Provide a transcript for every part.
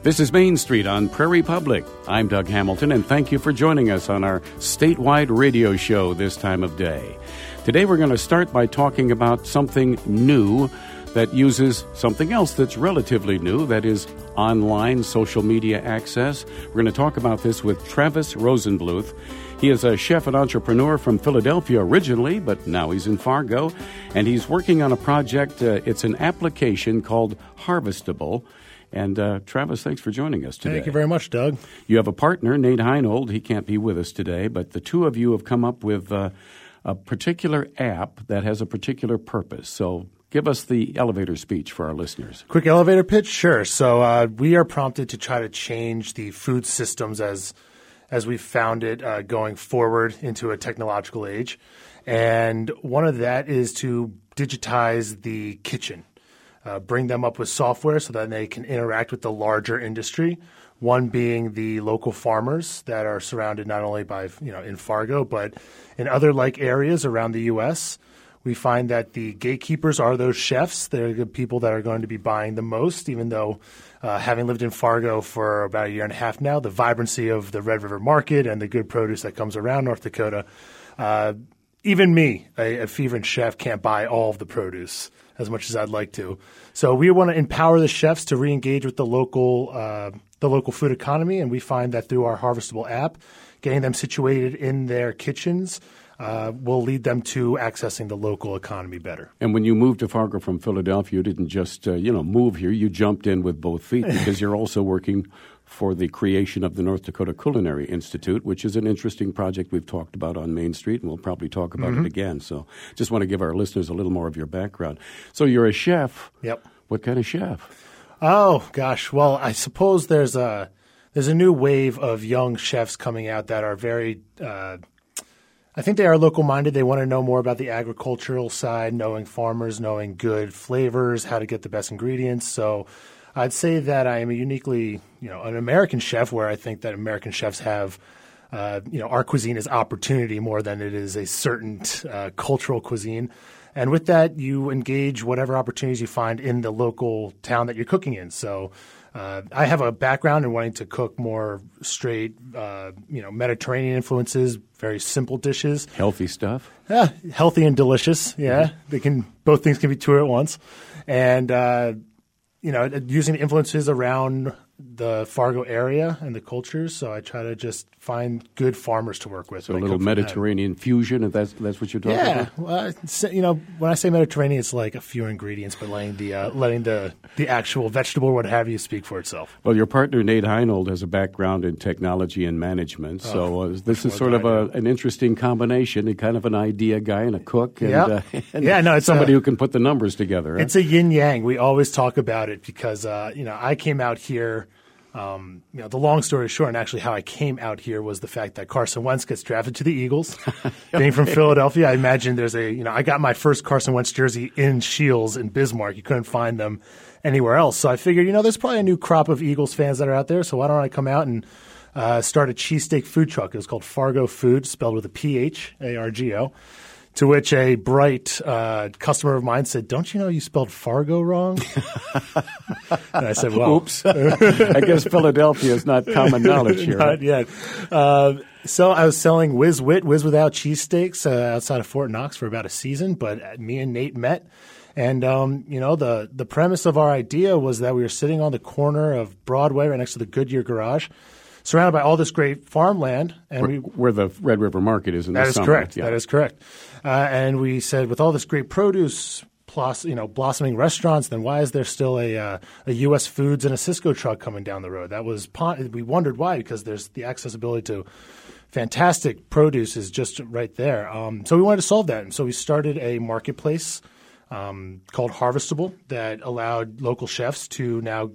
This is Main Street on Prairie Public. I'm Doug Hamilton, and thank you for joining us on our statewide radio show this time of day. Today we're going to start by talking about something new that uses something else that's relatively new, that is online social media access. We're going to talk about this with Travis Rosenbluth. He is a chef and entrepreneur from Philadelphia originally, but now he's in Fargo, and he's working on a project. It's an application called Harvestable. And Travis, thanks for joining us today. Thank you very much, Doug. You have a partner, Nate Heinold. He can't be with us today, but the two of you have come up with a particular app that has a particular purpose. So give us the elevator speech for our listeners. Quick elevator pitch? Sure. So we are prompted to try to change the food systems as we've found it going forward into a technological age. And one of that is to digitize the kitchen. Bring them up with software so that they can interact with the larger industry, one being the local farmers that are surrounded not only by, in Fargo, but in other like areas around the U.S. We find that the gatekeepers are those chefs. They're the people that are going to be buying the most, even though having lived in Fargo for about a year and a half now, the vibrancy of the Red River Market and the good produce that comes around North Dakota, even me, a fervent chef, can't buy all of the produce as much as I'd like to. So we want to empower the chefs to re-engage with the local food economy, and we find that through our Harvestable app, getting them situated in their kitchens will lead them to accessing the local economy better. And when you moved to Fargo from Philadelphia, you didn't just move here. You jumped in with both feet because you're also working for the creation of the North Dakota Culinary Institute, which is an interesting project we've talked about on Main Street, and we'll probably talk about it again. So just want to give our listeners a little more of your background. So you're a chef. Yep. What kind of chef? Oh, gosh. Well, I suppose there's a new wave of young chefs coming out that are very I think they are local-minded. They want to know more about the agricultural side, knowing farmers, knowing good flavors, how to get the best ingredients. So I'd say that I am a uniquely, an American chef, where I think that American chefs have, our cuisine is opportunity more than it is a certain cultural cuisine. And with that, you engage whatever opportunities you find in the local town that you're cooking in. So I have a background in wanting to cook more straight, Mediterranean influences, very simple dishes. Healthy stuff? Yeah, healthy and delicious. Yeah, both things can be true at once. And using the influences around the Fargo area and the cultures. So I try to just find good farmers to work with. So a little Mediterranean fusion, if that's what you're talking about? Yeah. Well, when I say Mediterranean, it's like a few ingredients, but letting the actual vegetable or what have you speak for itself. Well, your partner, Nate Heinold, has a background in technology and management. So this is sort of an interesting combination, kind of an idea guy and a cook. And, it's somebody who can put the numbers together. It's a yin-yang. We always talk about it because, I came out here. The long story short, and actually how I came out here was the fact that Carson Wentz gets drafted to the Eagles. Being from Philadelphia, I imagine there's I got my first Carson Wentz jersey in Shields in Bismarck. You couldn't find them anywhere else. So I figured, there's probably a new crop of Eagles fans that are out there. So why don't I come out and start a cheesesteak food truck? It was called Fargo Food, spelled with a PH, ARGO. To which a bright customer of mine said, "Don't you know you spelled Fargo wrong?" And I said, "Well, oops." I guess Philadelphia is not common knowledge here. Not yet. So I was selling Whiz Without cheesesteaks outside of Fort Knox for about a season. But me and Nate met, and the premise of our idea was that we were sitting on the corner of Broadway, right next to the Goodyear garage, surrounded by all this great farmland. And where the Red River Market is in the summer. That is correct. Yeah. That is correct. And we said, with all this great produce, plus blossoming restaurants, then why is there still a U.S. Foods and a Cisco truck coming down the road? We wondered why, because there's the accessibility to fantastic produce is just right there. So we wanted to solve that. And so we started a marketplace called Harvestable that allowed local chefs to now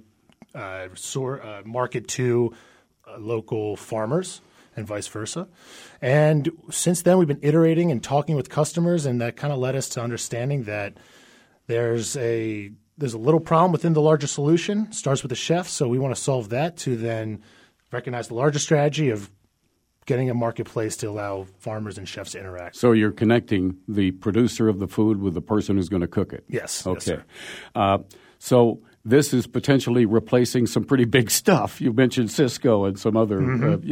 market to local farmers and vice versa. And since then, we've been iterating and talking with customers, and that kind of led us to understanding that there's a little problem within the larger solution. It starts with the chef, so we want to solve that to then recognize the larger strategy of getting a marketplace to allow farmers and chefs to interact. So you're connecting the producer of the food with the person who's going to cook it? Yes. Okay. Yes, sir. So this is potentially replacing some pretty big stuff. You mentioned Cisco and some other,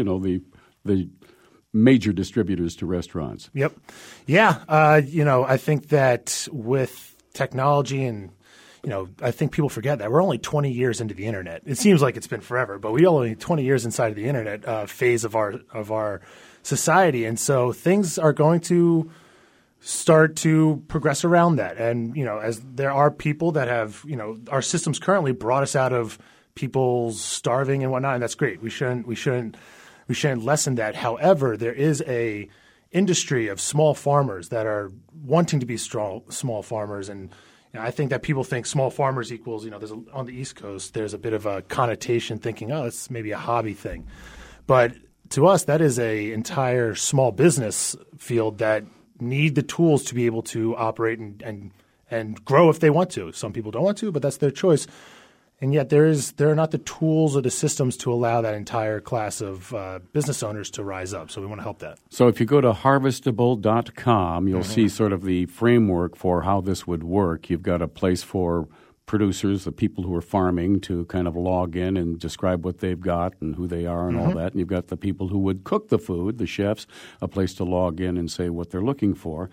the major distributors to restaurants. Yep. Yeah. I think that with technology and I think people forget that we're only 20 years into the internet. It seems like it's been forever, but we're only 20 years inside of the internet phase of our society, and so things are going to start to progress around that. And as there are people that have our systems currently brought us out of people starving and whatnot, and that's great. We shouldn't lessen that. However, there is a industry of small farmers that are wanting to be small farmers, and I think that people think small farmers equals, on the East Coast, there's a bit of a connotation thinking, oh, it's maybe a hobby thing. But to us, that is a entire small business field that need the tools to be able to operate and grow if they want to. Some people don't want to, but that's their choice. And yet there are not the tools or the systems to allow that entire class of business owners to rise up. So we want to help that. So if you go to harvestable.com, you'll see sort of the framework for how this would work. You've got a place for producers, the people who are farming, to kind of log in and describe what they've got and who they are and all that. And you've got the people who would cook the food, the chefs, a place to log in and say what they're looking for.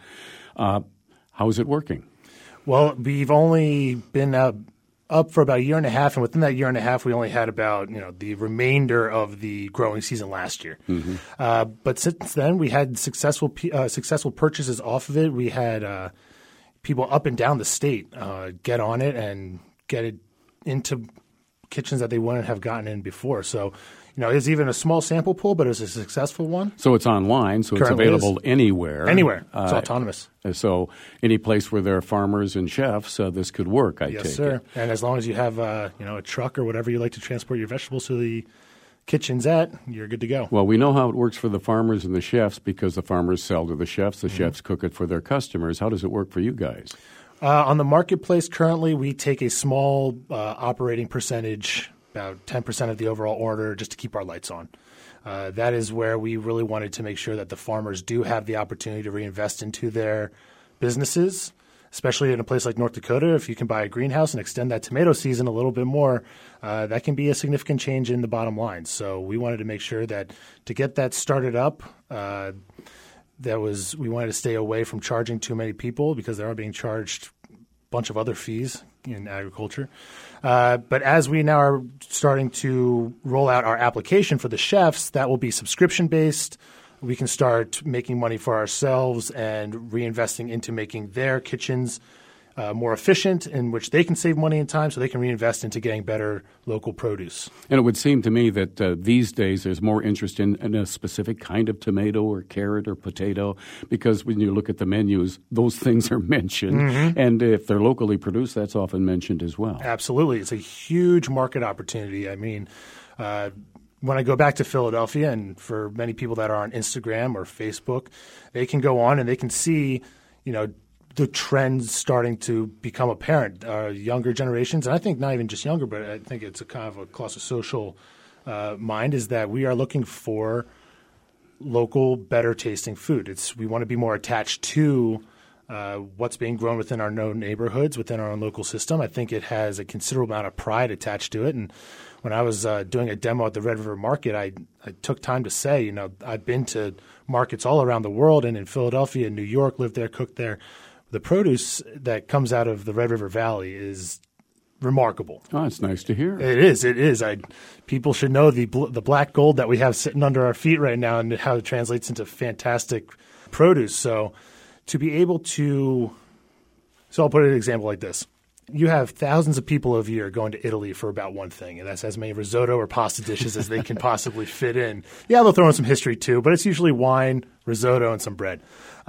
How is it working? Well, we've only been up for about a year and a half, and within that year and a half, we only had about the remainder of the growing season last year. But since then, we had successful purchases off of it. We had people up and down the state get on it and get it into kitchens that they wouldn't have gotten in before. So, it's even a small sample pool, but it was a successful one. So it's online, so Currently it's available anywhere. Anywhere. It's autonomous. So any place where there are farmers and chefs, this could work, I take it. Yes, sir. And as long as you have a truck or whatever you like to transport your vegetables to the kitchen's at, you're good to go. Well, we know how it works for the farmers and the chefs because the farmers sell to the chefs. The chefs cook it for their customers. How does it work for you guys? On the marketplace currently, we take a small operating percentage, about 10% of the overall order, just to keep our lights on. That is where we really wanted to make sure that the farmers do have the opportunity to reinvest into their businesses, especially in a place like North Dakota. If you can buy a greenhouse and extend that tomato season a little bit more, that can be a significant change in the bottom line. So we wanted to make sure that to get that started up, we wanted to stay away from charging too many people because they are being charged a bunch of other fees in agriculture. But as we now are starting to roll out our application for the chefs, that will be subscription-based. We can start making money for ourselves and reinvesting into making their kitchens more efficient, in which they can save money and time so they can reinvest into getting better local produce. And it would seem to me that these days there's more interest in a specific kind of tomato or carrot or potato because when you look at the menus, those things are mentioned. And if they're locally produced, that's often mentioned as well. Absolutely. It's a huge market opportunity. I mean, when I go back to Philadelphia, and for many people that are on Instagram or Facebook, they can go on and they can see, the trends starting to become apparent. Younger generations, and I think not even just younger, but I think it's a kind of across a social mind, is that we are looking for local, better tasting food. We want to be more attached to what's being grown within our known neighborhoods, within our own local system. I think it has a considerable amount of pride attached to it. And when I was doing a demo at the Red River Market, I took time to say, I've been to markets all around the world and in Philadelphia, New York, lived there, cooked there. The produce that comes out of the Red River Valley is remarkable. Oh, it's nice to hear. It is. People should know the black gold that we have sitting under our feet right now and how it translates into fantastic produce. So to be able to – so I'll put an example like this. You have thousands of people a year going to Italy for about one thing, and that's as many risotto or pasta dishes as they can possibly fit in. Yeah, they'll throw in some history too, but it's usually wine, risotto, and some bread.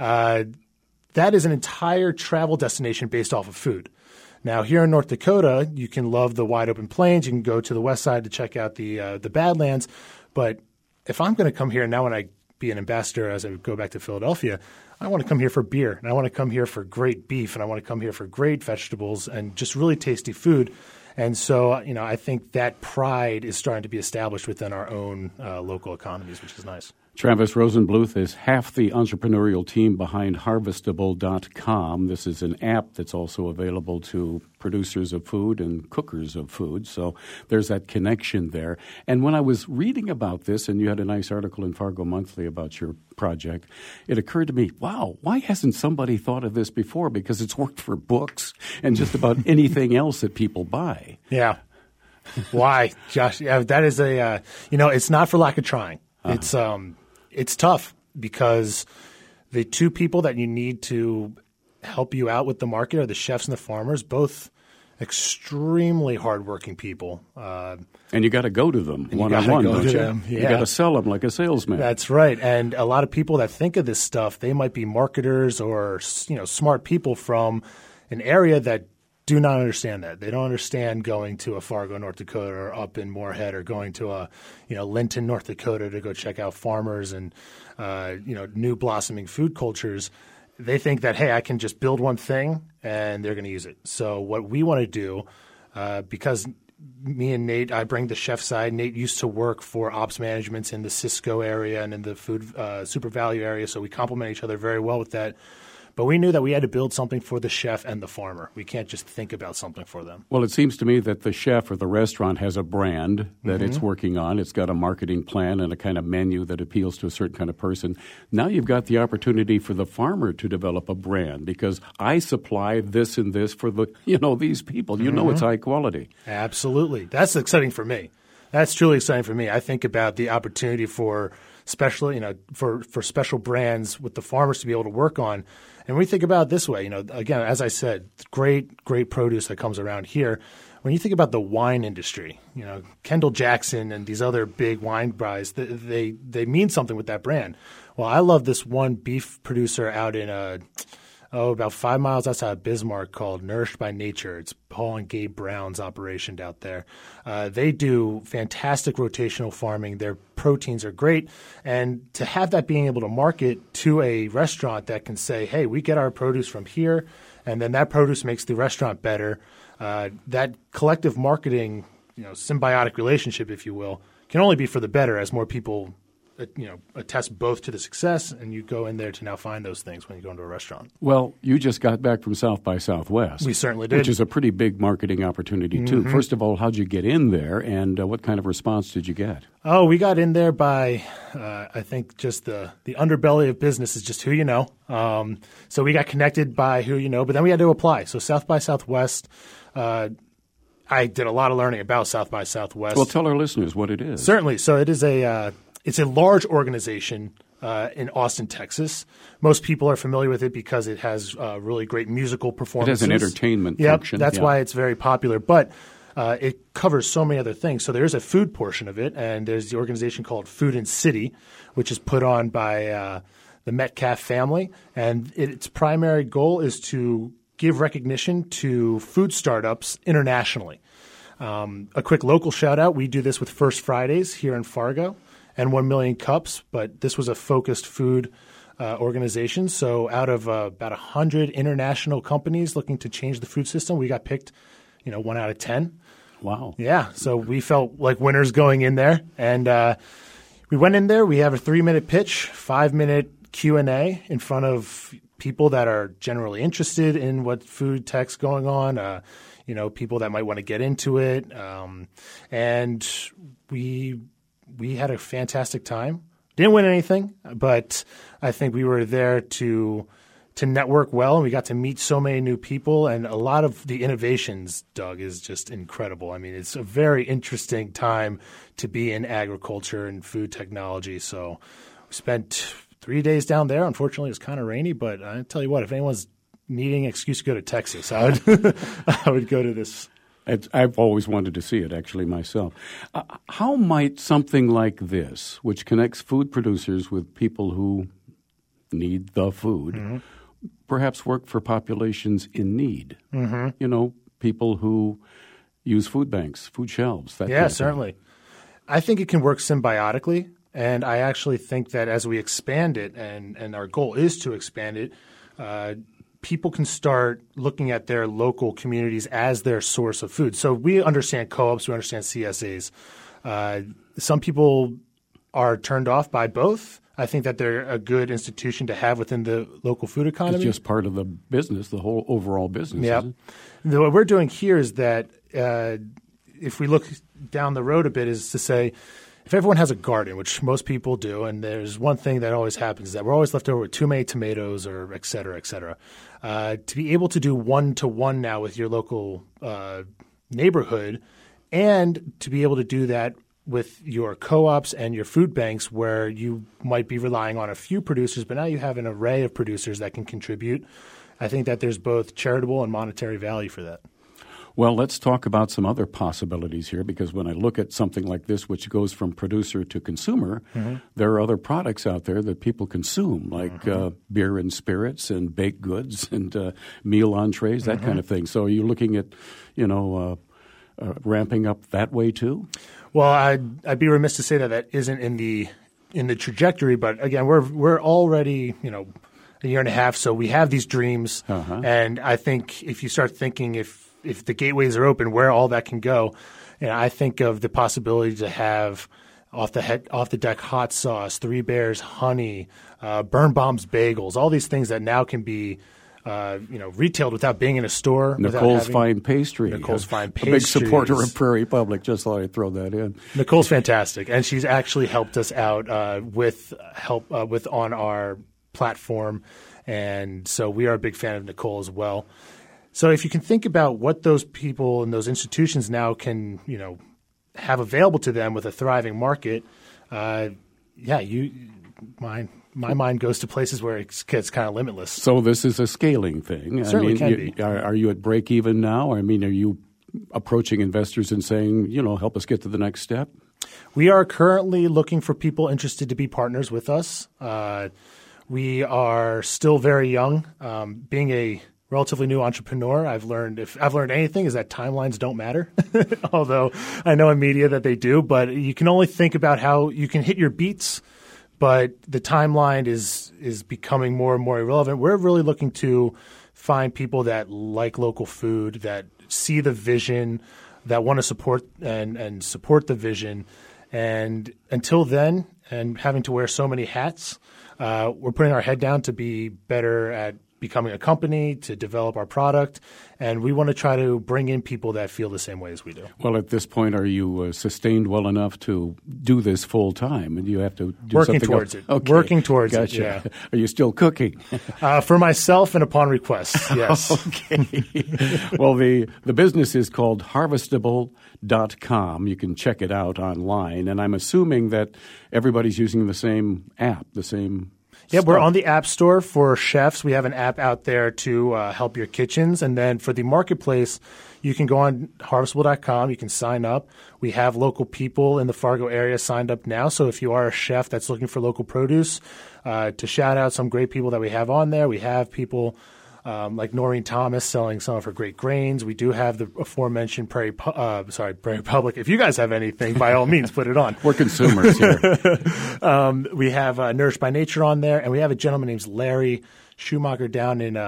That is an entire travel destination based off of food. Now, here in North Dakota, you can love the wide open plains. You can go to the west side to check out the Badlands. But if I'm going to come here now when I be an ambassador as I go back to Philadelphia, I want to come here for beer, and I want to come here for great beef, and I want to come here for great vegetables and just really tasty food. And so, I think that pride is starting to be established within our own local economies, which is nice. Travis Rosenbluth is half the entrepreneurial team behind Harvestable.com. This is an app that's also available to producers of food and cookers of food. So there's that connection there. And when I was reading about this, and you had a nice article in Fargo Monthly about your project, it occurred to me, wow, why hasn't somebody thought of this before? Because it's worked for books and just about anything else that people buy. Yeah. Why, Josh? Yeah, that is it's not for lack of trying. It's tough because the two people that you need to help you out with the market are the chefs and the farmers, both extremely hardworking people. And you got to go to them one-on-one, don't you? Yeah. You got to sell them like a salesman. That's right. And a lot of people that think of this stuff, they might be marketers or smart people from an area that do not understand that. They don't understand going to a Fargo, North Dakota, or up in Moorhead, or going to a Linton, North Dakota, to go check out farmers and new blossoming food cultures. They think that, hey, I can just build one thing and they're going to use it. So what we want to do, because me and Nate, I bring the chef side. Nate used to work for ops managements in the Cisco area and in the food Super Value area, so we complement each other very well with that. But we knew that we had to build something for the chef and the farmer. We can't just think about something for them. Well, it seems to me that the chef or the restaurant has a brand that it's working on. It's got a marketing plan and a kind of menu that appeals to a certain kind of person. Now you've got the opportunity for the farmer to develop a brand because I supply this and this for these people. You know it's high quality. Absolutely. That's exciting for me. That's truly exciting for me. I think about the opportunity for special brands with the farmers to be able to work on. And we think about it this way, again, as I said, great produce that comes around here. When you think about the wine industry, Kendall Jackson and these other big wine guys, they mean something with that brand. Well, I love this one beef producer out in about 5 miles outside of Bismarck called Nourished by Nature. It's Paul and Gabe Brown's operation out there. They do fantastic rotational farming. Their proteins are great. And to have that being able to market to a restaurant that can say, hey, we get our produce from here, and then that produce makes the restaurant better, that collective marketing, symbiotic relationship, if you will, can only be for the better as more people attest both to the success, and you go in there to now find those things when you go into a restaurant. Well, you just got back from South by Southwest. We certainly did. Which is a pretty big marketing opportunity, too. First of all, how'd you get in there, and what kind of response did you get? Oh, we got in there by, I think, just the underbelly of business is just who you know. So we got connected by who you know, but then we had to apply. So South by Southwest, I did a lot of learning about South by Southwest. Well, tell our listeners what it is. Certainly. So it is it's a large organization in Austin, Texas. Most people are familiar with it because it has really great musical performances. It has an entertainment function. That's why it's very popular. But it covers so many other things. So there's a food portion of it, and there's the organization called Food and City, which is put on by the Metcalf family. And its primary goal is to give recognition to food startups internationally. A quick local shout-out. We do this with First Fridays here in Fargo and 1 Million Cups, but this was a focused food organization. So out of about 100 international companies looking to change the food system, we got picked 1 out of 10. Wow. Yeah, so we felt like winners going in there. And we went in there. We have a 3-minute pitch, 5-minute Q&A in front of people that are generally interested in what food tech's going on, people that might want to get into it. And we had a fantastic time. Didn't win anything, but I think we were there to network well, and we got to meet so many new people. And a lot of the innovations, Doug, is just incredible. I mean, it's a very interesting time to be in agriculture and food technology. So we spent 3 days down there. Unfortunately, it was kind of rainy, but I tell you what, if anyone's needing an excuse to go to Texas, I would go to this. I've always wanted to see it, actually, myself. How might something like this, which connects food producers with people who need the food, perhaps work for populations in need? People who use food banks, food shelves. Certainly. I think it can work symbiotically, and I actually think that as we expand it, and our goal is to expand it, people can start looking at their local communities as their source of food. So we understand co-ops, we understand CSAs. Some people are turned off by both. I think that they're a good institution to have within the local food economy. It's just part of the business, the whole overall business. Yeah. Isn't it? What we're doing here is that if we look down the road a bit, is to say if everyone has a garden, which most people do, and there's one thing that always happens is that we're always left over with too many tomatoes or et cetera, et cetera. To be able to do one-to-one now with your local neighborhood and to be able to do that with your co-ops and your food banks where you might be relying on a few producers, but now you have an array of producers that can contribute. I think that there's both charitable and monetary value for that. Well, let's talk about some other possibilities here, because when I look at something like this, which goes from producer to consumer, there are other products out there that people consume, like beer and spirits and baked goods and meal entrees, that kind of thing. So are you looking at, ramping up that way too? Well, I'd be remiss to say that isn't in the trajectory, but again, we're already a year and a half, so we have these dreams, and I think if you start thinking if the gateways are open, where all that can go, I think of the possibility to have off the deck hot sauce, Three Bears honey, Birnbaum's bagels, all these things that now can be retailed without being in a store. Nicole's Fine Pastry. Nicole's Fine Pastry. A big supporter of Prairie Public. Just thought I'd throw that in. Nicole's fantastic, and she's actually helped us out with on our platform, and so we are a big fan of Nicole as well. So if you can think about what those people and those institutions now can have available to them with a thriving market, my mind goes to places where it's kind of limitless. So this is a scaling thing. It certainly can be. Are you at break even now? I mean, are you approaching investors and saying, help us get to the next step? We are currently looking for people interested to be partners with us. We are still very young. Being a relatively new entrepreneur, I've learned anything is that timelines don't matter. Although I know in media that they do, but you can only think about how you can hit your beats, but the timeline is becoming more and more irrelevant. We're really looking to find people that like local food, that see the vision, that want to support and support the vision. And until then, and having to wear so many hats, we're putting our head down to be better at becoming a company, to develop our product, and we want to try to bring in people that feel the same way as we do. Well, at this point, are you sustained well enough to do this full time? And you have to do working something towards else? it. Okay. Working towards Gotcha. it. Yeah. Are you still cooking? For myself and upon request. Yes. Okay. Well, the business is called Harvestable.com. You can check it out online, and I'm assuming that everybody's using the same app, the same. Yeah, we're on the App Store for chefs. We have an app out there to help your kitchens. And then for the marketplace, you can go on harvestable.com. You can sign up. We have local people in the Fargo area signed up now. So if you are a chef that's looking for local produce, to shout out some great people that we have on there, we have people like Noreen Thomas selling some of her great grains. We do have the aforementioned Prairie Public. If you guys have anything, by all means, put it on. We're consumers here. We have Nourished by Nature on there, and we have a gentleman named Larry Schumacher down in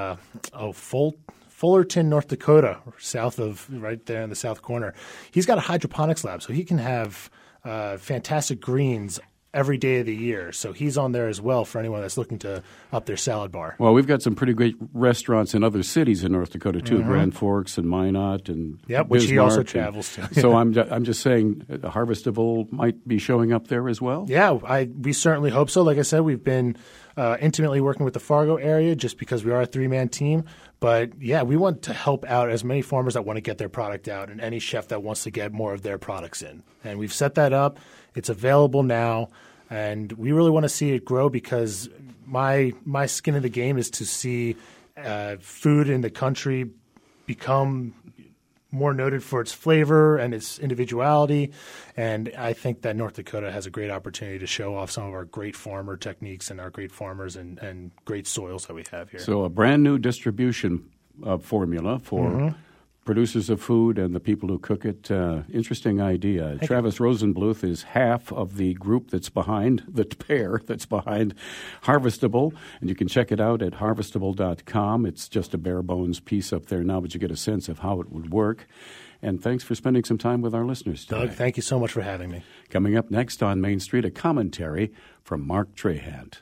Fullerton, North Dakota, right there in the south corner. He's got a hydroponics lab, so he can have fantastic greens every day of the year. So he's on there as well for anyone that's looking to up their salad bar. Well, we've got some pretty great restaurants in other cities in North Dakota too, Grand Forks and Minot and which he also Bismarck travels to. So I'm just saying Harvestable might be showing up there as well? Yeah, we certainly hope so. Like I said, we've been intimately working with the Fargo area just because we are a three-man team. But, yeah, we want to help out as many farmers that want to get their product out and any chef that wants to get more of their products in. And we've set that up. It's available now. And we really want to see it grow because my skin in the game is to see food in the country become more noted for its flavor and its individuality. And I think that North Dakota has a great opportunity to show off some of our great farmer techniques and our great farmers and great soils that we have here. So a brand new distribution formula for producers of food and the people who cook it. Interesting idea. Travis Rosenbluth is half of the group that's behind, the pair that's behind Harvestable, and you can check it out at harvestable.com. It's just a bare bones piece up there now, but you get a sense of how it would work. And thanks for spending some time with our listeners today. Doug, thank you so much for having me. Coming up next on Main Street, a commentary from Mark Trahant.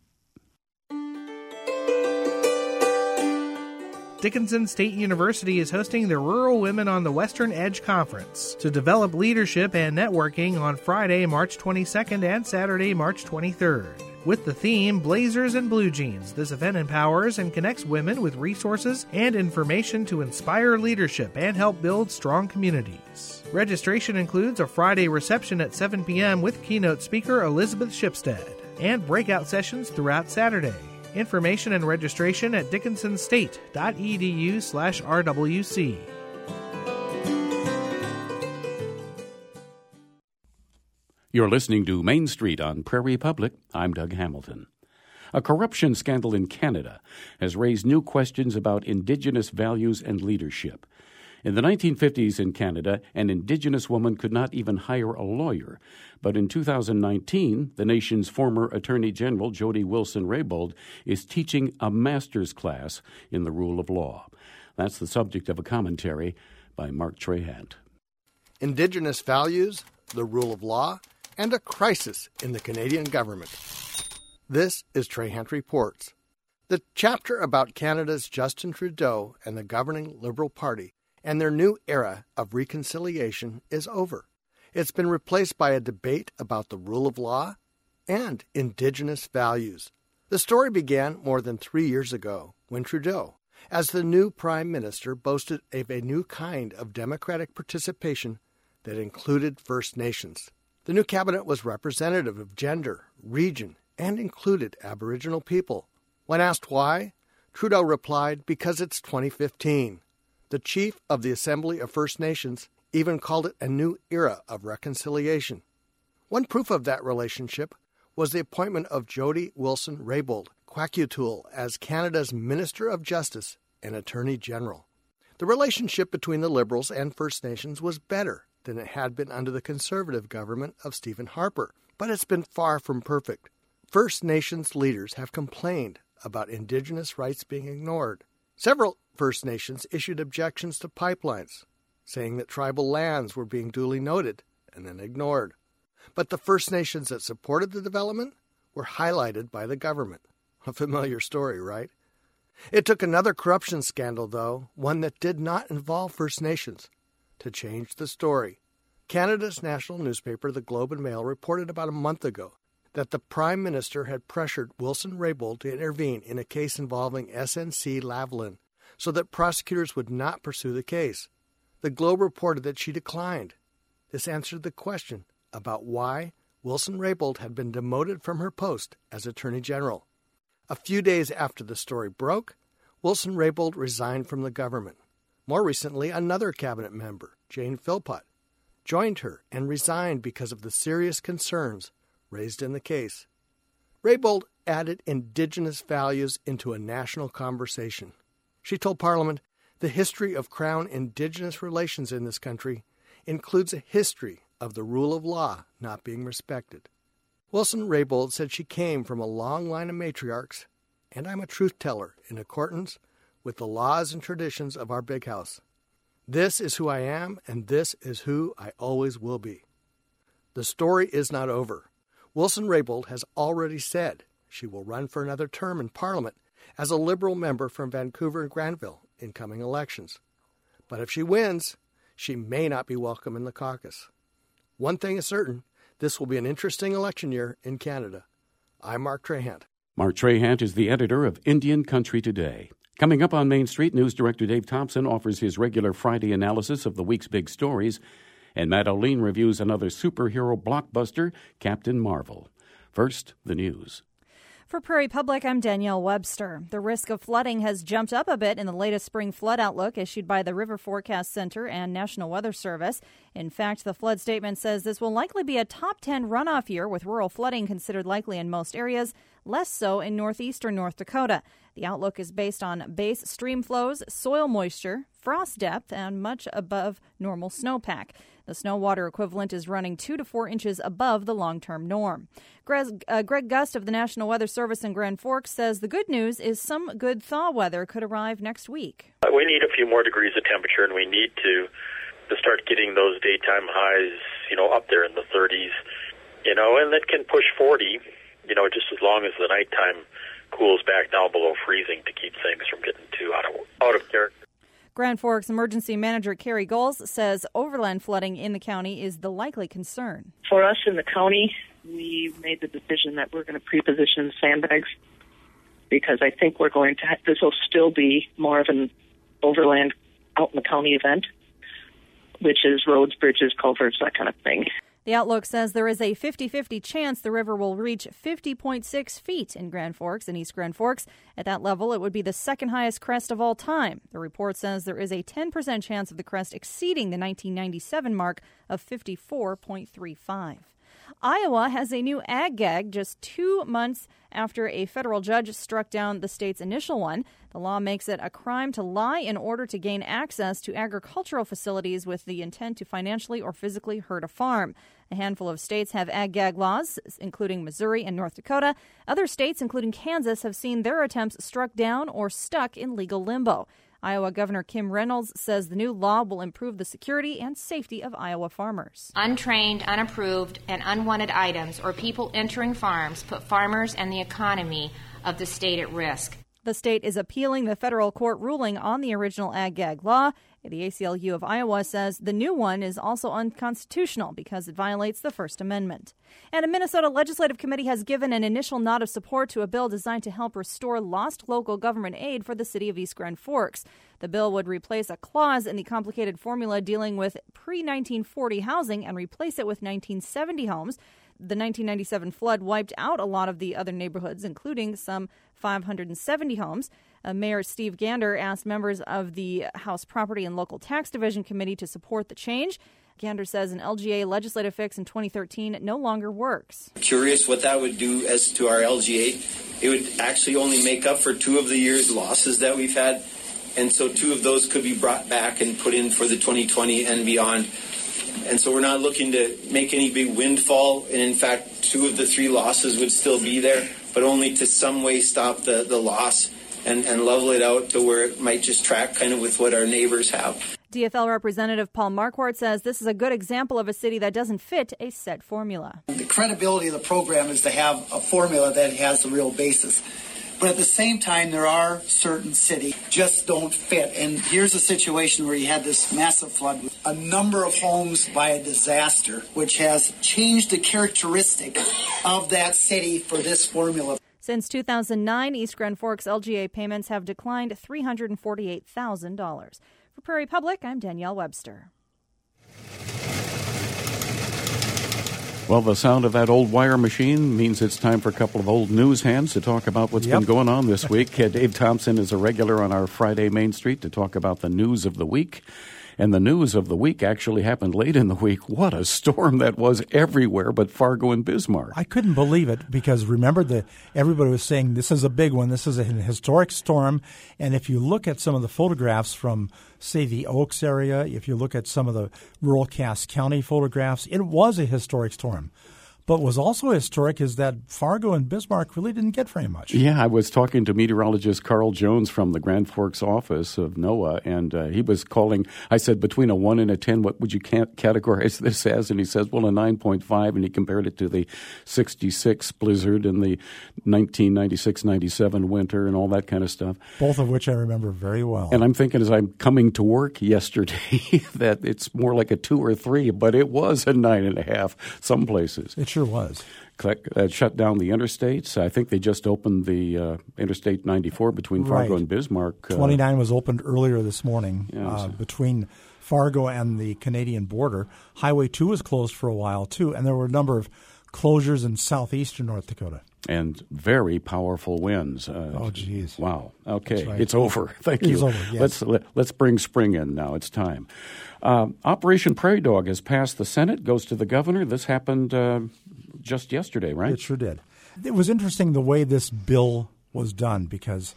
Dickinson State University is hosting the Rural Women on the Western Edge Conference to develop leadership and networking on Friday, March 22nd and Saturday, March 23rd. With the theme Blazers and Blue Jeans, this event empowers and connects women with resources and information to inspire leadership and help build strong communities. Registration includes a Friday reception at 7 p.m. with keynote speaker Elizabeth Shipstead and breakout sessions throughout Saturday. Information and registration at dickinsonstate.edu/RWC. You're listening to Main Street on Prairie Public. I'm Doug Hamilton. A corruption scandal in Canada has raised new questions about Indigenous values and leadership. In the 1950s in Canada, an Indigenous woman could not even hire a lawyer. But in 2019, the nation's former Attorney General, Jody Wilson-Raybould, is teaching a master's class in the rule of law. That's the subject of a commentary by Mark Trahant. Indigenous values, the rule of law, and a crisis in the Canadian government. This is Trahant Reports. The chapter about Canada's Justin Trudeau and the governing Liberal Party and their new era of reconciliation is over. It's been replaced by a debate about the rule of law and Indigenous values. The story began more than 3 years ago when Trudeau, as the new Prime Minister, boasted of a new kind of democratic participation that included First Nations. The new cabinet was representative of gender, region, and included Aboriginal people. When asked why, Trudeau replied, "Because it's 2015. The chief of the Assembly of First Nations even called it a new era of reconciliation. One proof of that relationship was the appointment of Jody Wilson-Raybould Kwakiutl as Canada's Minister of Justice and Attorney General. The relationship between the Liberals and First Nations was better than it had been under the Conservative government of Stephen Harper, but it's been far from perfect. First Nations leaders have complained about Indigenous rights being ignored. Several First Nations issued objections to pipelines, saying that tribal lands were being duly noted and then ignored. But the First Nations that supported the development were highlighted by the government. A familiar story, right? It took another corruption scandal, though, one that did not involve First Nations, to change the story. Canada's national newspaper, the Globe and Mail, reported about a month ago that the Prime Minister had pressured Wilson-Raybould to intervene in a case involving SNC-Lavalin so that prosecutors would not pursue the case. The Globe reported that she declined. This answered the question about why Wilson-Raybould had been demoted from her post as Attorney General. A few days after the story broke, Wilson-Raybould resigned from the government. More recently, another cabinet member, Jane Philpott, joined her and resigned because of the serious concerns raised in the case. Raybould added Indigenous values into a national conversation. She told Parliament, "The history of Crown Indigenous relations in this country includes a history of the rule of law not being respected." Wilson-Raybould said she came from a long line of matriarchs, and I'm a truth teller in accordance with the laws and traditions of our big house. This is who I am, and this is who I always will be. The story is not over. Wilson-Raybould has already said she will run for another term in Parliament as a Liberal member from Vancouver and Granville in coming elections. But if she wins, she may not be welcome in the caucus. One thing is certain, this will be an interesting election year in Canada. I'm Mark Trahant. Mark Trahant is the editor of Indian Country Today. Coming up on Main Street, News Director Dave Thompson offers his regular Friday analysis of the week's big stories, and Matt O'Lean reviews another superhero blockbuster, Captain Marvel. First, the news. For Prairie Public, I'm Danielle Webster. The risk of flooding has jumped up a bit in the latest spring flood outlook issued by the River Forecast Center and National Weather Service. In fact, the flood statement says this will likely be a top 10 runoff year, with rural flooding considered likely in most areas, less so in northeastern North Dakota. The outlook is based on base stream flows, soil moisture, frost depth, and much above normal snowpack. The snow water equivalent is running 2 to 4 inches above the long-term norm. Greg Gust of the National Weather Service in Grand Forks says the good news is some good thaw weather could arrive next week. We need a few more degrees of temperature, and we need to start getting those daytime highs, up there in the 30s, and that can push 40, just as long as the nighttime cools back down below freezing to keep things from getting too out of character. Grand Forks Emergency Manager Carrie Goals says overland flooding in the county is the likely concern. For us in the county, we made the decision that we're going to pre-position sandbags because I think we're going to this will still be more of an overland out in the county event, which is roads, bridges, culverts, that kind of thing. The outlook says there is a 50-50 chance the river will reach 50.6 feet in Grand Forks and East Grand Forks. At that level, it would be the second highest crest of all time. The report says there is a 10% chance of the crest exceeding the 1997 mark of 54.35. Iowa has a new ag gag just 2 months after a federal judge struck down the state's initial one. The law makes it a crime to lie in order to gain access to agricultural facilities with the intent to financially or physically hurt a farm. A handful of states have ag gag laws, including Missouri and North Dakota. Other states, including Kansas, have seen their attempts struck down or stuck in legal limbo. Iowa Governor Kim Reynolds says the new law will improve the security and safety of Iowa farmers. Untrained, unapproved, and unwanted items or people entering farms put farmers and the economy of the state at risk. The state is appealing the federal court ruling on the original ag-gag law. The ACLU of Iowa says the new one is also unconstitutional because it violates the First Amendment. And a Minnesota Legislative Committee has given an initial nod of support to a bill designed to help restore lost local government aid for the city of East Grand Forks. The bill would replace a clause in the complicated formula dealing with pre-1940 housing and replace it with 1970 homes. The 1997 flood wiped out a lot of the other neighborhoods, including some 570 homes. Mayor Steve Gander asked members of the House Property and Local Tax Division Committee to support the change. Gander says an LGA legislative fix in 2013 no longer works. Curious what that would do as to our LGA. It would actually only make up for 2 of the year's losses that we've had. And so 2 of those could be brought back and put in for the 2020 and beyond. And so we're not looking to make any big windfall. And in fact, 2 of the 3 losses would still be there, but only to some way stop the loss and level it out to where it might just track kind of with what our neighbors have. DFL Representative Paul Marquardt says this is a good example of a city that doesn't fit a set formula. The credibility of the program is to have a formula that has a real basis. But at the same time, there are certain cities just don't fit. And here's a situation where you had this massive flood, a number of homes by a disaster, which has changed the characteristic of that city for this formula. Since 2009, East Grand Forks LGA payments have declined $348,000. For Prairie Public, I'm Danielle Webster. Well, the sound of that old wire machine means it's time for a couple of old news hands to talk about what's been going on this week. Dave Thompson is a regular on our Friday Main Street to talk about the news of the week. And the news of the week actually happened late in the week. What a storm that was everywhere but Fargo and Bismarck. I couldn't believe it because remember everybody was saying this is a big one. This is a historic storm. And if you look at some of the photographs from, say, the Oaks area, if you look at some of the rural Cass County photographs, it was a historic storm. But what was also historic is that Fargo and Bismarck really didn't get very much. Yeah, I was talking to meteorologist Carl Jones from the Grand Forks office of NOAA, and he was calling. I said, between a 1 and a 10, what would you categorize this as? And he says, well, a 9.5, and he compared it to the 66 blizzard and the 1996-97 winter and all that kind of stuff. Both of which I remember very well. And I'm thinking as I'm coming to work yesterday that it's more like a 2 or 3, but it was a 9.5 some places. It sure was. Shut down the interstates. I think they just opened the Interstate 94 between Fargo and Bismarck. 29 was opened earlier this morning between Fargo and the Canadian border. Highway 2 was closed for a while, too, and there were a number of closures in southeastern North Dakota. And very powerful winds. Oh, geez. Wow. Okay. Right. It's over. Thank you. It's over, yes. Let's bring spring in now. It's time. Operation Prairie Dog has passed the Senate, goes to the governor. This happened just yesterday, right? It sure did. It was interesting the way this bill was done because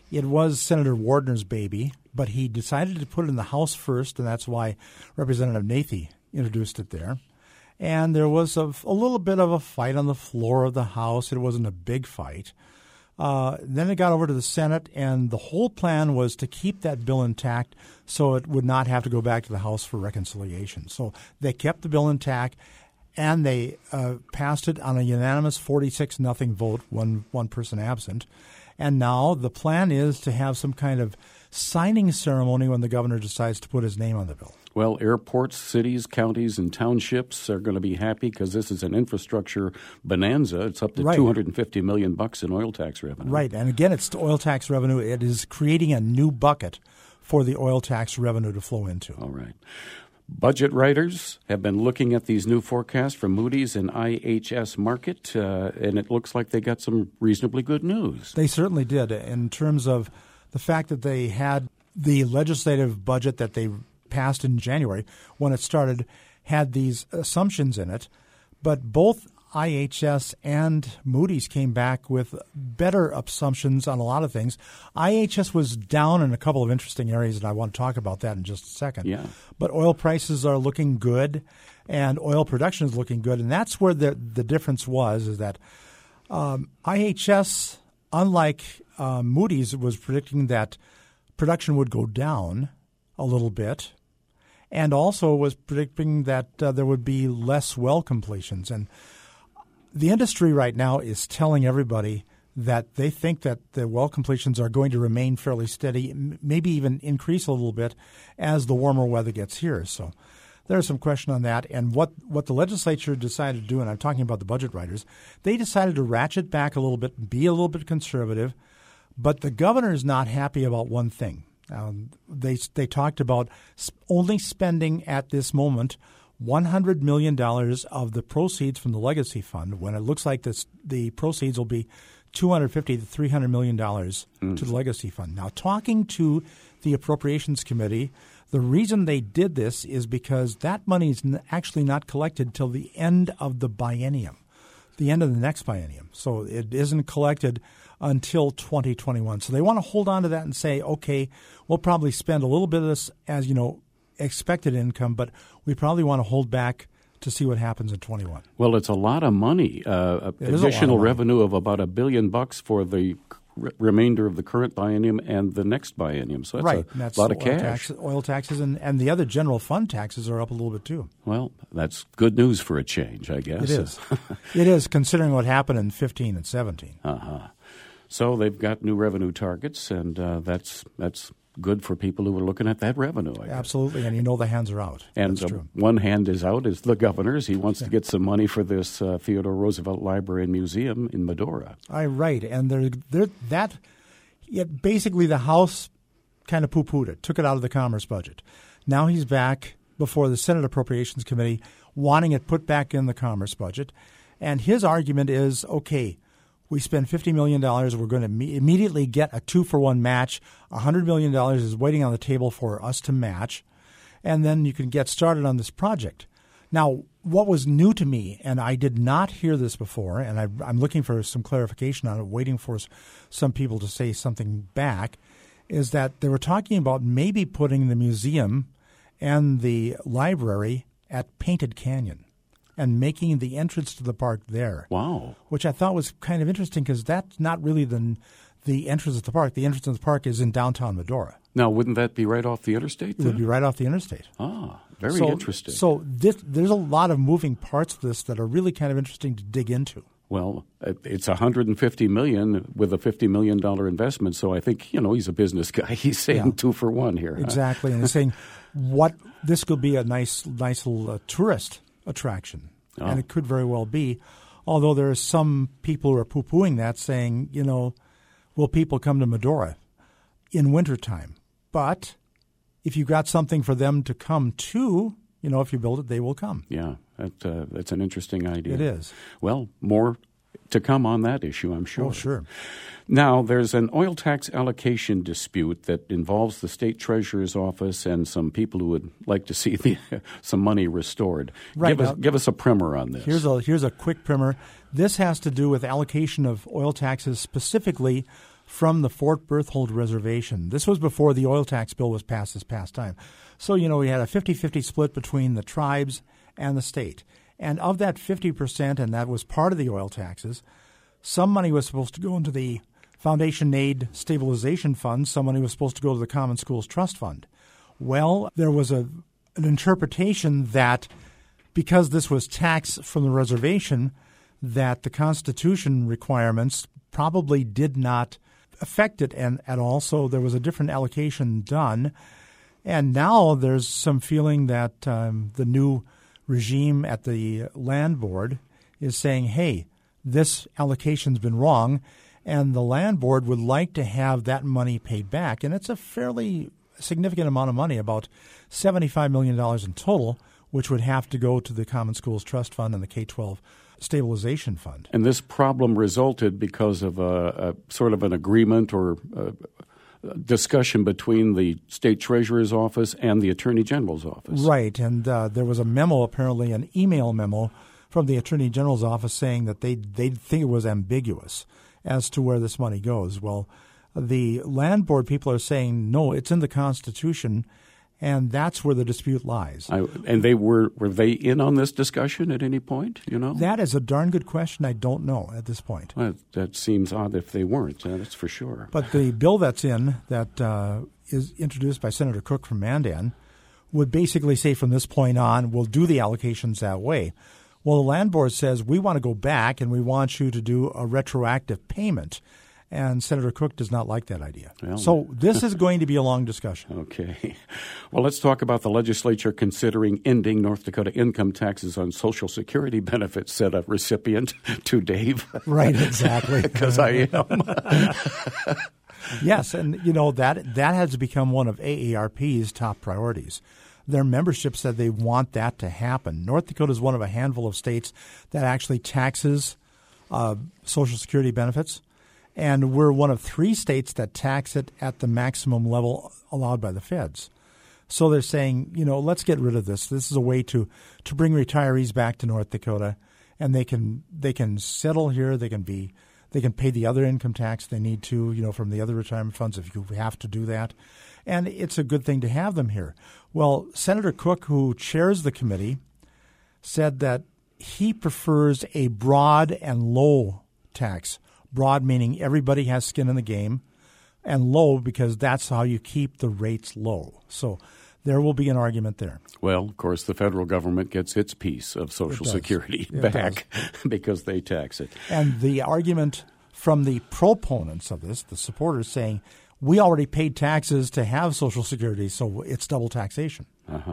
It was Senator Wardner's baby, but he decided to put it in the House first, and that's why Representative Nathy introduced it there. And there was a little bit of a fight on the floor of the House. It wasn't a big fight. Then it got over to the Senate, and the whole plan was to keep that bill intact so it would not have to go back to the House for reconciliation. So they kept the bill intact, and they passed it on a unanimous 46-0 vote, one person absent. And now the plan is to have some kind of signing ceremony when the governor decides to put his name on the bill. Well, airports, cities, counties, and townships are going to be happy because this is an infrastructure bonanza. It's up to $250 million in oil tax revenue. Right, and again, it's oil tax revenue. It is creating a new bucket for the oil tax revenue to flow into. All right. Budget writers have been looking at these new forecasts from Moody's and IHS Markit, and it looks like they got some reasonably good news. They certainly did in terms of the fact that they had the legislative budget that they passed in January when it started had these assumptions in it, but both IHS and Moody's came back with better assumptions on a lot of things. IHS was down in a couple of interesting areas, and I want to talk about that in just a second. Yeah. But oil prices are looking good, and oil production is looking good, and that's where the difference was, is that IHS, unlike Moody's, was predicting that production would go down a little bit, and also was predicting that there would be less well completions. And the industry right now is telling everybody that they think that the well completions are going to remain fairly steady, maybe even increase a little bit as the warmer weather gets here. So there's some question on that. And what the legislature decided to do, and I'm talking about the budget writers, they decided to ratchet back a little bit, be a little bit conservative. But the governor is not happy about one thing. They talked about only spending at this moment $100 million of the proceeds from the legacy fund, when it looks like the proceeds will be $250 to $300 million to the legacy fund. Now, talking to the Appropriations Committee, the reason they did this is because that money is actually not collected till the end of the biennium, the end of the next biennium. So it isn't collected until 2021. So they want to hold on to that and say, okay, we'll probably spend a little bit of this as, expected income, but we probably want to hold back to see what happens in 21. Well, it's a lot of money. Additional revenue of about $1 billion for the remainder of the current biennium and the next biennium. So that's a lot of cash. Oil taxes and the other general fund taxes are up a little bit too. Well, that's good news for a change, I guess. It is. It is, considering what happened in 15 and 17. So they've got new revenue targets, and that's good for people who are looking at that revenue. I guess. Absolutely, and the hands are out. And that's true. One hand is out is the governor's. He wants to get some money for this Theodore Roosevelt Library and Museum in Medora. Right, and basically the House kind of poo-pooed it, took it out of the Commerce budget. Now he's back before the Senate Appropriations Committee wanting it put back in the Commerce budget, and his argument is, okay, we spend $50 million. We're going to immediately get a 2-for-1 match. $100 million is waiting on the table for us to match. And then you can get started on this project. Now, what was new to me, and I did not hear this before, and I'm looking for some clarification on it, waiting for some people to say something back, is that they were talking about maybe putting the museum and the library at Painted Canyon and making the entrance to the park there. Wow. Which I thought was kind of interesting because that's not really the entrance of the park. The entrance of the park is in downtown Medora. Now, wouldn't that be right off the interstate? It would be right off the interstate. Very interesting. So there's a lot of moving parts to this that are really kind of interesting to dig into. Well, it's $150 million with a $50 million investment, so I think, he's a business guy. He's saying 2 for 1 here. Exactly, and he's saying this could be a nice little tourist attraction, and it could very well be, although there are some people who are poo-pooing that, saying, will people come to Medora in wintertime? But if you got something for them to come to, if you build it, they will come. Yeah, that's an interesting idea. It is. Well, more to come on that issue, I'm sure. Oh, sure. Now, there's an oil tax allocation dispute that involves the state treasurer's office and some people who would like to see some money restored. Right. Give us a primer on this. Here's a quick primer. This has to do with allocation of oil taxes specifically from the Fort Berthold Reservation. This was before the oil tax bill was passed this past time. So, we had a 50-50 split between the tribes and the state. And of that 50%, and that was part of the oil taxes, some money was supposed to go into the Foundation Aid Stabilization Fund. Some money was supposed to go to the Common Schools Trust Fund. Well, there was an interpretation that because this was tax from the reservation, that the Constitution requirements probably did not affect it at all. So there was a different allocation done. And now there's some feeling that the new regime at the land board is saying, hey, this allocation's been wrong, and the land board would like to have that money paid back. And it's a fairly significant amount of money, about $75 million in total, which would have to go to the Common Schools Trust Fund and the K-12 Stabilization Fund. And this problem resulted because of a sort of an agreement or discussion between the State Treasurer's Office and the Attorney General's Office. Right, and there was a memo, apparently an email memo from the Attorney General's Office saying that they think it was ambiguous as to where this money goes. Well, the land board people are saying, no, it's in the Constitution, and that's where the dispute lies. And they were they in on this discussion at any point, That is a darn good question. I don't know at this point. Well, that seems odd if they weren't, that's for sure. But the bill that's in, that is introduced by Senator Cook from Mandan, would basically say from this point on, we'll do the allocations that way. Well, the land board says, we want to go back and we want you to do a retroactive payment. And Senator Cook does not like that idea. Well, so this is going to be a long discussion. Okay. Well, let's talk about the legislature considering ending North Dakota income taxes on Social Security benefits, said a recipient to Dave. Right, exactly. Because I am. Yes, and that has become one of AARP's top priorities. Their membership said they want that to happen. North Dakota is one of a handful of states that actually taxes Social Security benefits. And we're one of 3 states that tax it at the maximum level allowed by the feds. So they're saying, let's get rid of this. This is a way to bring retirees back to North Dakota, and they can settle here. They can pay the other income tax they need to, from the other retirement funds if you have to do that. And it's a good thing to have them here. Well, Senator Cook, who chairs the committee, said that he prefers a broad and low tax. Broad meaning everybody has skin in the game, and low because that's how you keep the rates low. So there will be an argument there. Well, of course, the federal government gets its piece of Social Security back because they tax it. And the argument from the proponents of this, the supporters, saying, we already paid taxes to have Social Security, so it's double taxation.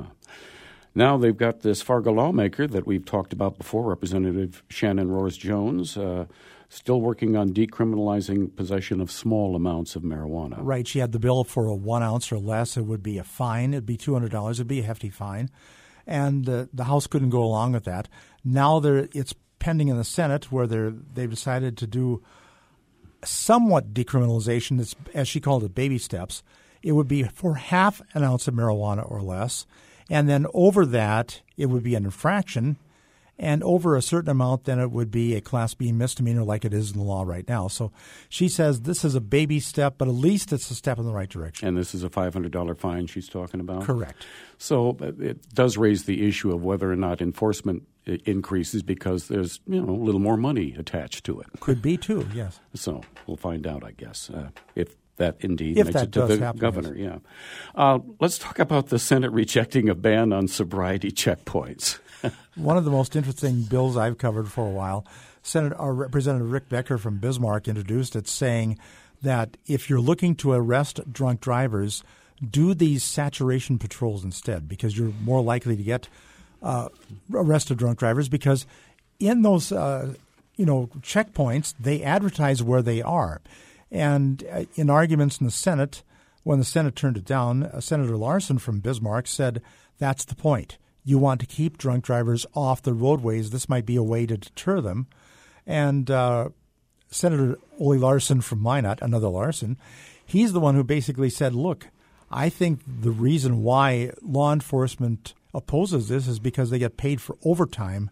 Now they've got this Fargo lawmaker that we've talked about before, Representative Shannon Roars-Jones, still working on decriminalizing possession of small amounts of marijuana. Right. She had the bill for a 1 ounce or less. It would be a fine. It would be $200. It would be a hefty fine. And the House couldn't go along with that. Now it's pending in the Senate where they've decided to do somewhat decriminalization. It's, as she called it, baby steps. It would be for half an ounce of marijuana or less. And then over that, it would be an infraction. And over a certain amount, then it would be a Class B misdemeanor like it is in the law right now. So she says this is a baby step, but at least it's a step in the right direction. And this is a $500 fine she's talking about? Correct. So it does raise the issue of whether or not enforcement increases because there's a little more money attached to it. Could be too, yes. So we'll find out, I guess, if that indeed makes it to the governor. Yes. Yeah. Let's talk about the Senate rejecting a ban on sobriety checkpoints. One of the most interesting bills I've covered for a while, Representative Rick Becker from Bismarck introduced it, saying that if you're looking to arrest drunk drivers, do these saturation patrols instead because you're more likely to get arrested drunk drivers because in those checkpoints, they advertise where they are. And in arguments in the Senate, when the Senate turned it down, Senator Larson from Bismarck said that's the point. You want to keep drunk drivers off the roadways. This might be a way to deter them. And Senator Ole Larson from Minot, another Larson, he's the one who basically said, look, I think the reason why law enforcement opposes this is because they get paid for overtime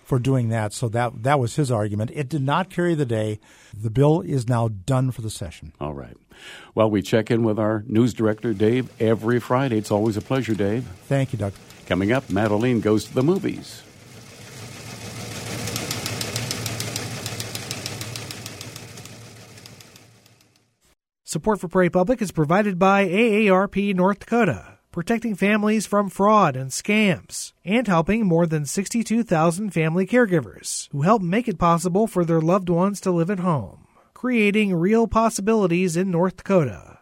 for doing that. So that was his argument. It did not carry the day. The bill is now done for the session. All right. Well, we check in with our news director, Dave, every Friday. It's always a pleasure, Dave. Thank you, Doug. Coming up, Madeline goes to the movies. Support for Prairie Public is provided by AARP North Dakota, protecting families from fraud and scams, and helping more than 62,000 family caregivers who help make it possible for their loved ones to live at home, creating real possibilities in North Dakota.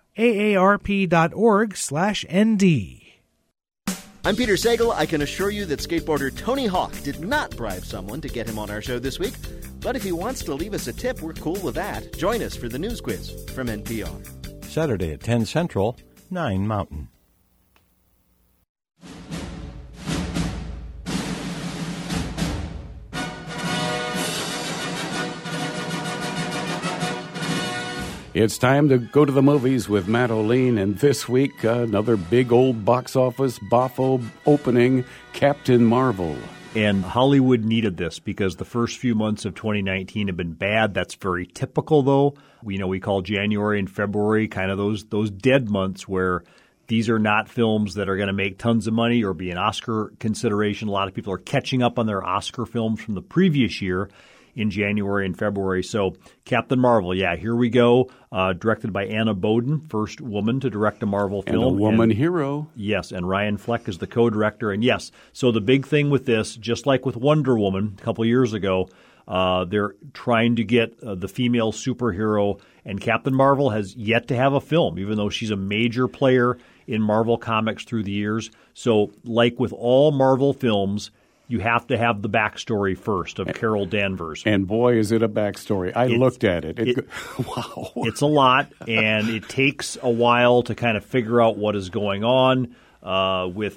AARP.org/ND. I'm Peter Sagal. I can assure you that skateboarder Tony Hawk did not bribe someone to get him on our show this week. But if he wants to leave us a tip, we're cool with that. Join us for the News Quiz from NPR. Saturday at 10 Central, 9 Mountain. It's time to go to the movies with Matt O'Lean, and this week, another big old box office boffo opening, Captain Marvel. And Hollywood needed this because the first few months of 2019 have been bad. That's very typical, though. We call January and February kind of those dead months where these are not films that are going to make tons of money or be an Oscar consideration. A lot of people are catching up on their Oscar films from the previous year in January and February. So Captain Marvel, here we go. Directed by Anna Boden, first woman to direct a Marvel film. And a woman hero. Yes, and Ryan Fleck is the co-director. And yes, so the big thing with this, just like with Wonder Woman a couple years ago, they're trying to get the female superhero, and Captain Marvel has yet to have a film, even though she's a major player in Marvel Comics through the years. So like with all Marvel films, you have to have the backstory first of Carol Danvers. And boy, is it a backstory. I looked at it. Wow. It's a lot, and it takes a while to kind of figure out what is going on with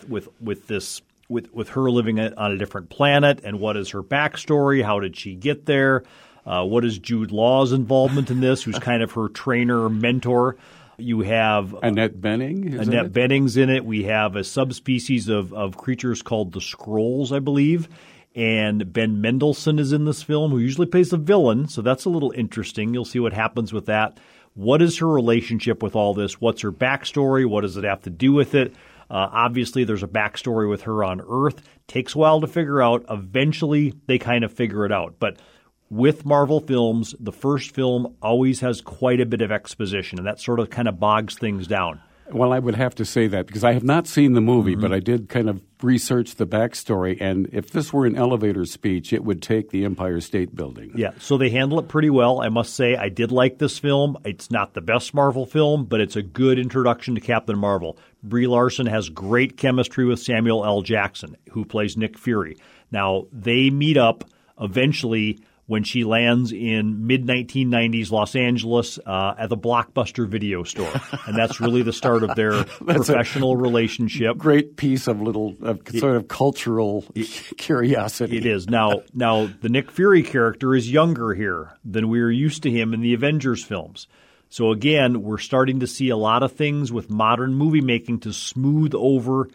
her living on a different planet, and what is her backstory, how did she get there, what is Jude Law's involvement in this, who's kind of her trainer, mentor. You have Annette Bening. Annette Bening's in it. We have a subspecies of creatures called the Skrulls, I believe. And Ben Mendelsohn is in this film, who usually plays a villain. So that's a little interesting. You'll see what happens with that. What is her relationship with all this? What's her backstory? What does it have to do with it? Obviously, there's a backstory with her on Earth. Takes a while to figure out. Eventually, they kind of figure it out. But with Marvel films, the first film always has quite a bit of exposition, and that sort of kind of bogs things down. Well, I would have to say that because I have not seen the movie, but I did kind of research the backstory, and if this were an elevator speech, it would take the Empire State Building. Yeah, so they handle it pretty well. I must say I did like this film. It's not the best Marvel film, but it's a good introduction to Captain Marvel. Brie Larson has great chemistry with Samuel L. Jackson, who plays Nick Fury. Now, they meet up eventually when she lands in mid-1990s Los Angeles at the Blockbuster video store. And that's really the start of their professional relationship. Great piece of sort of cultural curiosity. It is. Now, the Nick Fury character is younger here than we are used to him in the Avengers films. So again, we're starting to see a lot of things with modern movie making to smooth over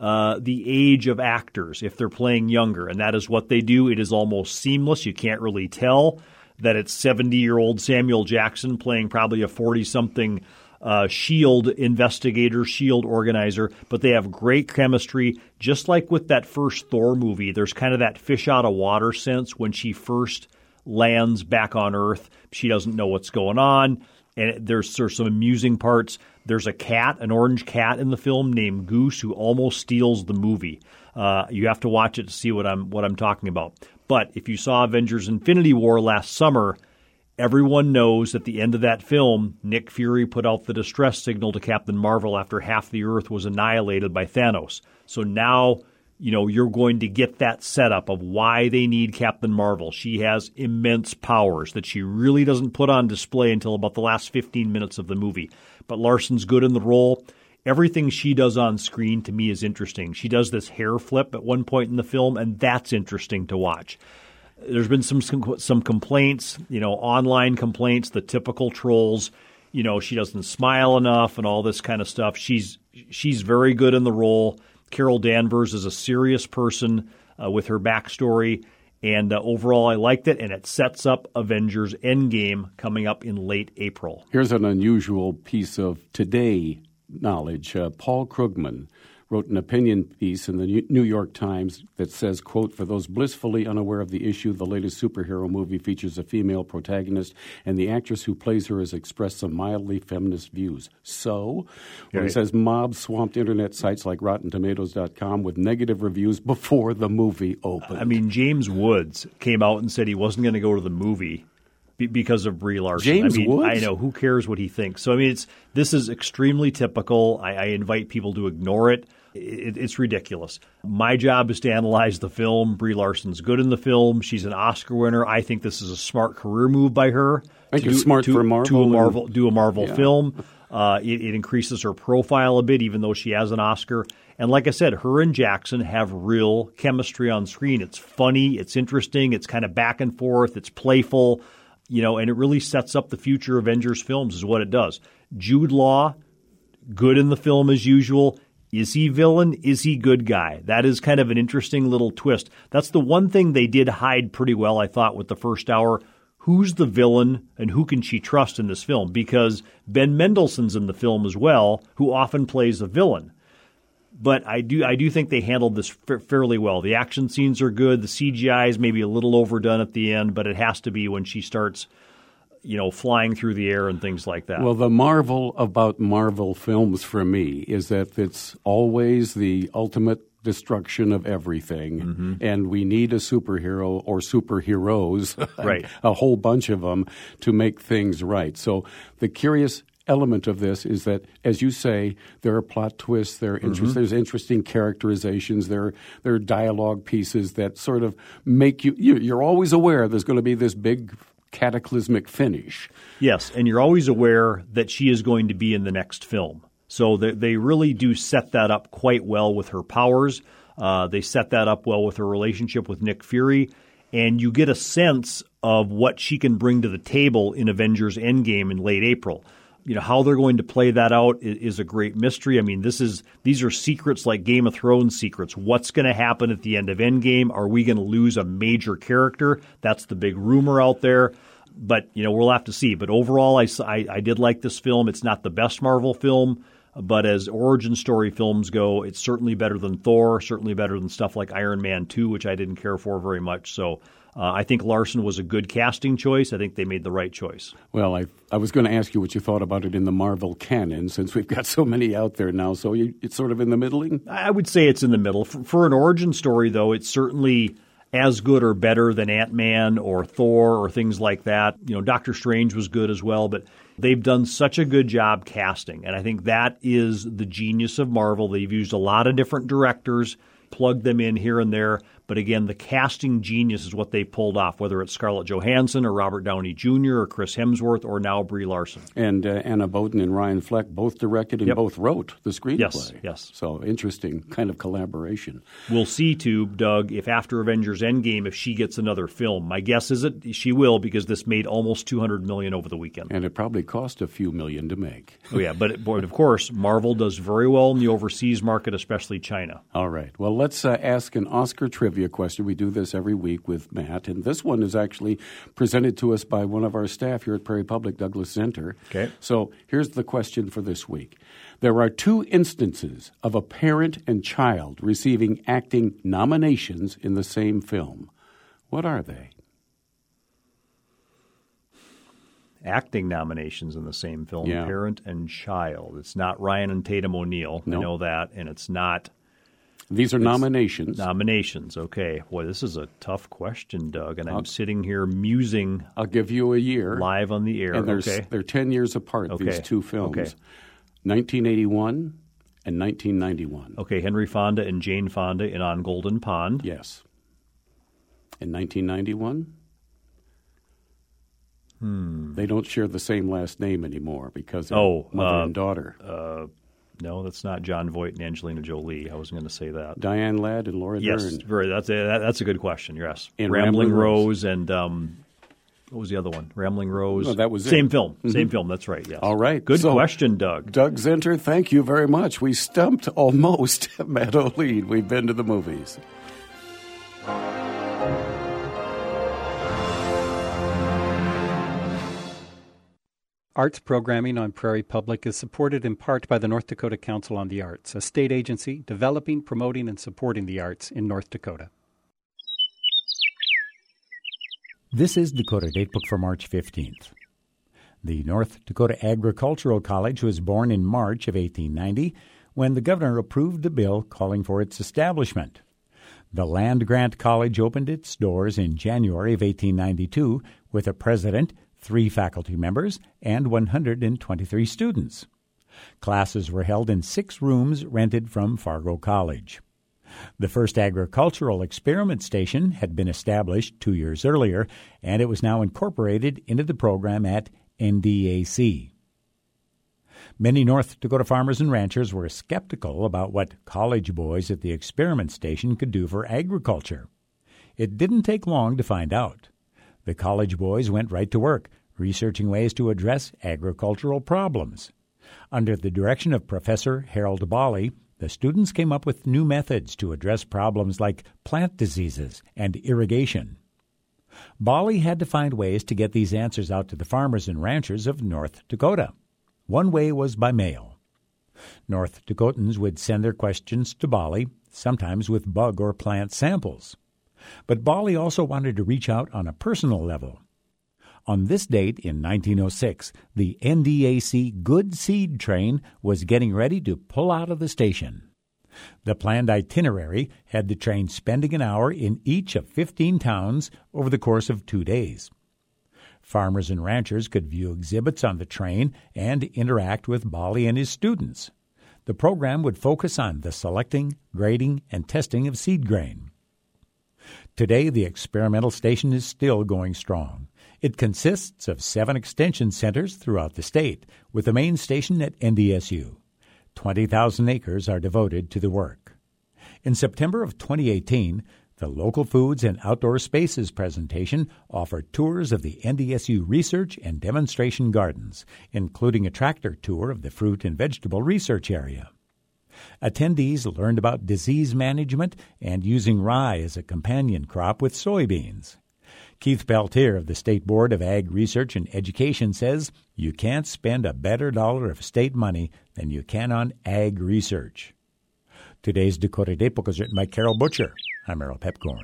the age of actors if they're playing younger, and that is what they do. It is almost seamless. You can't really tell that it's 70-year-old Samuel Jackson playing probably a 40-something SHIELD investigator, SHIELD organizer, but they have great chemistry. Just like with that first Thor movie, there's kind of that fish out of water sense when she first lands back on Earth. She doesn't know what's going on, and there's some amusing parts. There's a cat, an orange cat in the film named Goose, who almost steals the movie. You have to watch it to see what I'm talking about. But if you saw Avengers Infinity War last summer, everyone knows at the end of that film, Nick Fury put out the distress signal to Captain Marvel after half the Earth was annihilated by Thanos. So now, you're going to get that setup of why they need Captain Marvel. She has immense powers that she really doesn't put on display until about the last 15 minutes of the movie. But Larson's good in the role. Everything she does on screen, to me, is interesting. She does this hair flip at one point in the film, and that's interesting to watch. There's been some complaints, online complaints, the typical trolls. She doesn't smile enough and all this kind of stuff. She's very good in the role. Carol Danvers is a serious person with her backstory, And overall, I liked it, and it sets up Avengers Endgame coming up in late April. Here's an unusual piece of today knowledge. Paul Krugman wrote an opinion piece in the New York Times that says, quote, "For those blissfully unaware of the issue, the latest superhero movie features a female protagonist, and the actress who plays her has expressed some mildly feminist views." So, when he says mobs swamped internet sites like RottenTomatoes.com with negative reviews before the movie opened. I mean, James Woods came out and said he wasn't going to go to the movie because of Brie Larson. Woods? I know. Who cares what he thinks? So, I mean, this is extremely typical. I invite people to ignore it. It's ridiculous. My job is to analyze the film. Brie Larson's good in the film. She's an Oscar winner. I think this is a smart career move by her. I think it's smart for Marvel. Do a Marvel film. It increases her profile a bit, even though she has an Oscar. And like I said, her and Jackson have real chemistry on screen. It's funny. It's interesting. It's kind of back and forth. It's playful. And it really sets up the future Avengers films is what it does. Jude Law, good in the film as usual. Is he villain? Is he good guy? That is kind of an interesting little twist. That's the one thing they did hide pretty well, I thought, with the first hour. Who's the villain and who can she trust in this film? Because Ben Mendelsohn's in the film as well, who often plays a villain. But I do think they handled this fairly well. The action scenes are good. The CGI is maybe a little overdone at the end, but it has to be when she starts flying through the air and things like that. Well, the marvel about Marvel films for me is that it's always the ultimate destruction of everything, and we need a superhero or superheroes, right. a whole bunch of them, to make things right. So the curious element of this is that, as you say, there are plot twists, there's interesting characterizations, there are dialogue pieces that sort of make you're always aware there's going to be this big cataclysmic finish. Yes, and you're always aware that she is going to be in the next film. So they really do set that up quite well with her powers. They set that up well with her relationship with Nick Fury. And you get a sense of what she can bring to the table in Avengers Endgame in late April. How they're going to play that out is a great mystery. I mean, these are secrets like Game of Thrones secrets. What's going to happen at the end of Endgame? Are we going to lose a major character? That's the big rumor out there. But, we'll have to see. But overall, I did like this film. It's not the best Marvel film, but as origin story films go, it's certainly better than Thor, certainly better than stuff like Iron Man 2, which I didn't care for very much. So I think Larson was a good casting choice. I think they made the right choice. Well, I was going to ask you what you thought about it in the Marvel canon, since we've got so many out there now. So it's sort of in the middling? I would say it's in the middle. For an origin story, though, it's certainly as good or better than Ant-Man or Thor or things like that. Doctor Strange was good as well, but they've done such a good job casting. And I think that is the genius of Marvel. They've used a lot of different directors, plugged them in here and there. But again, the casting genius is what they pulled off, whether it's Scarlett Johansson or Robert Downey Jr. or Chris Hemsworth or now Brie Larson. And Anna Boden and Ryan Fleck both directed and both wrote the screenplay. Yes. So interesting kind of collaboration. We'll see, too, Doug, if after Avengers Endgame, if she gets another film. My guess is that she will, because this made almost $200 million over the weekend. And it probably cost a few million to make. Oh, yeah. But of course, Marvel does very well in the overseas market, especially China. All right. Well, let's ask an Oscar trivia question. We do this every week with Matt, and this one is actually presented to us by one of our staff here at Prairie Public, Douglas Zenter. Okay. So here's the question for this week. There are 2 instances of a parent and child receiving acting nominations in the same film. What are they? Acting nominations in the same film, Yeah. parent and child. It's not Ryan and Tatum O'Neal. No. I know that. And it's not... These are nominations. Nominations, okay. Boy, this is a tough question, Doug, and I'm sitting here musing. I'll give you a year. Live on the air, and okay. They're 10 years apart, these 2 films. Okay. 1981 and 1991. Okay, Henry Fonda and Jane Fonda in On Golden Pond. Yes. In 1991? They don't share the same last name anymore because of mother and daughter. No, that's not John Voight and Angelina Jolie. I wasn't going to say that. Diane Ladd and Laura Dern. Yes, that's a good question, yes. And Rambling Rose and what was the other one? Rambling Rose. No, that was Same it. film. Mm-hmm. Same film, that's right, yes. All right. Good question, Doug. Doug Zenter, thank you very much. We stumped almost Matt O'Lead. We've been to the movies. Arts programming on Prairie Public is supported in part by the North Dakota Council on the Arts, a state agency developing, promoting, and supporting the arts in North Dakota. This is Dakota Datebook for March 15th. The North Dakota Agricultural College was born in March of 1890 when the governor approved a bill calling for its establishment. The land-grant college opened its doors in January of 1892 with a president, 3 faculty members, and 123 students. Classes were held in 6 rooms rented from Fargo College. The first agricultural experiment station had been established 2 years earlier, and it was now incorporated into the program at NDAC. Many North Dakota farmers and ranchers were skeptical about what college boys at the experiment station could do for agriculture. It didn't take long to find out. The college boys went right to work, researching ways to address agricultural problems. Under the direction of Professor Harold Bally, the students came up with new methods to address problems like plant diseases and irrigation. Bally had to find ways to get these answers out to the farmers and ranchers of North Dakota. One way was by mail. North Dakotans would send their questions to Bally, sometimes with bug or plant samples. But Bally also wanted to reach out on a personal level. On this date in 1906, the NDAC Good Seed train was getting ready to pull out of the station. The planned itinerary had the train spending an hour in each of 15 towns over the course of 2 days. Farmers and ranchers could view exhibits on the train and interact with Bally and his students. The program would focus on the selecting, grading, and testing of seed grain. Today, the experimental station is still going strong. It consists of 7 extension centers throughout the state, with the main station at NDSU. 20,000 acres are devoted to the work. In September of 2018, the Local Foods and Outdoor Spaces presentation offered tours of the NDSU Research and Demonstration Gardens, including a tractor tour of the fruit and vegetable research area. Attendees learned about disease management and using rye as a companion crop with soybeans. Keith Peltier of the State Board of Ag Research and Education says you can't spend a better dollar of state money than you can on ag research. Today's Dakota Datebook is written by Carol Butcher. I'm Errol Pepcorn.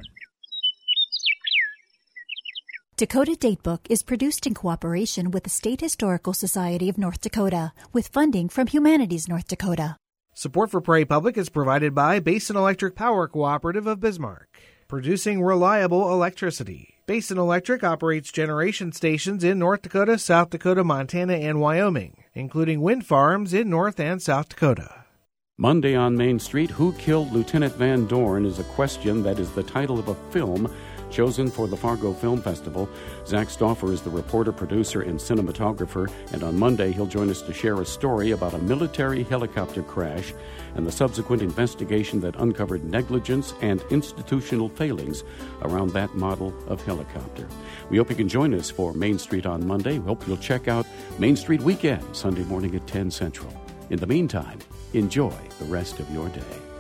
Dakota Datebook is produced in cooperation with the State Historical Society of North Dakota, with funding from Humanities North Dakota. Support for Prairie Public is provided by Basin Electric Power Cooperative of Bismarck, producing reliable electricity. Basin Electric operates generation stations in North Dakota, South Dakota, Montana, and Wyoming, including wind farms in North and South Dakota. Monday on Main Street, Who Killed Lieutenant Van Dorn is a question that is the title of a film chosen for the Fargo Film Festival. Zach Stauffer is the reporter, producer, and cinematographer, and on Monday he'll join us to share a story about a military helicopter crash and the subsequent investigation that uncovered negligence and institutional failings around that model of helicopter. We hope you can join us for Main Street on Monday. We hope you'll check out Main Street Weekend, Sunday morning at 10 Central. In the meantime, enjoy the rest of your day.